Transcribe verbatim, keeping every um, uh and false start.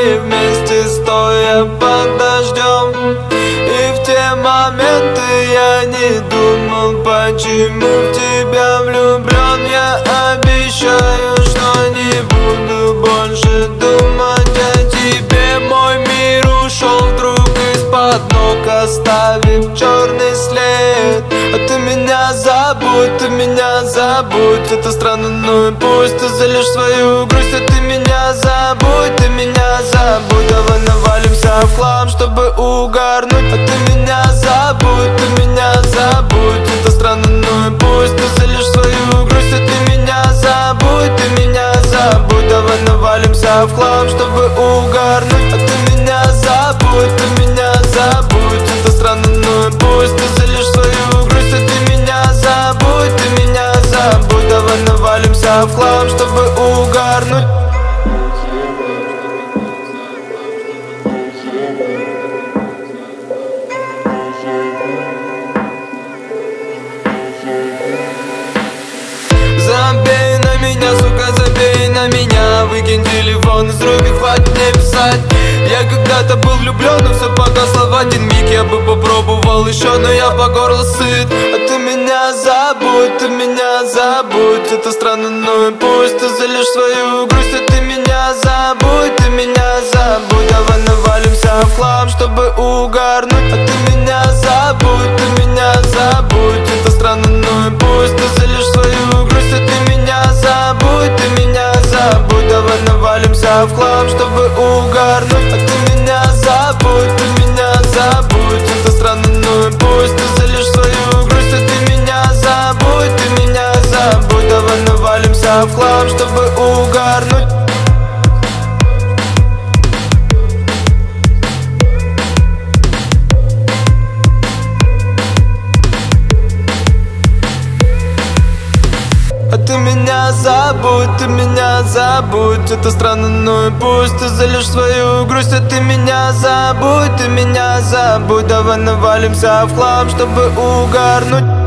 мы вместе стоя под дождем. И в те моменты я не думал, почему в тебя влюблен. Я обещаю, что не буду больше думать о тебе. Мой мир ушел вдруг из-под ног, оставив черный след. А ты меня забудь, ты меня забудь. Это странно, но и пусть. Ты залишь свою грусть, а ты меня забудь, ты меня забудь. Давай навалимся в хлам, чтобы угарнуть. А ты меня забудь, ты меня забудь. Это странно, но и пусть. Ты залишь свою грусть, а ты меня забудь, ты меня забудь. Давай навалимся в хлам, чтобы угарнуть. А ты меня забудь, ты меня забудь. Это странно, но и пусть. Ты залишь свою грусть, а ты меня забудь, ты меня забудь. Давай навалимся в хлам, чтобы угарнуть. Забей на меня, сука, забей на меня. Выкинь телефон из рук и хватит мне писать. Я когда-то был влюблен, но все погасло в один миг. Я бы попробовал еще, но я по горло сыт. А ты меня забудь, ты меня забудь. Это странно, но и пусть. Ты залишь свою грусть, а ты меня забудь, ты меня забудь. Давай навалимся в хлам, чтобы угарнуть. А ты меня забудь, ты меня забудь. Это странно, но и пусть. Ты залишь свою грусть, а ты меня забудь, ты меня забудь. Давай навалимся в хлам, чтобы угарнуть. А ты меня забудь, ты меня забудь. Это странно, но и пусть. Ты залишь свою грусть, а ты меня забудь, ты меня забудь. Давай навалимся в хлам, чтобы угарнуть. А ты меня забудь, ты меня забудь. Это странно, но и пусть. Ты залишь свою грусть, а ты меня забудь, ты меня забудь. Давай навалимся в хлам, чтобы угарнуть.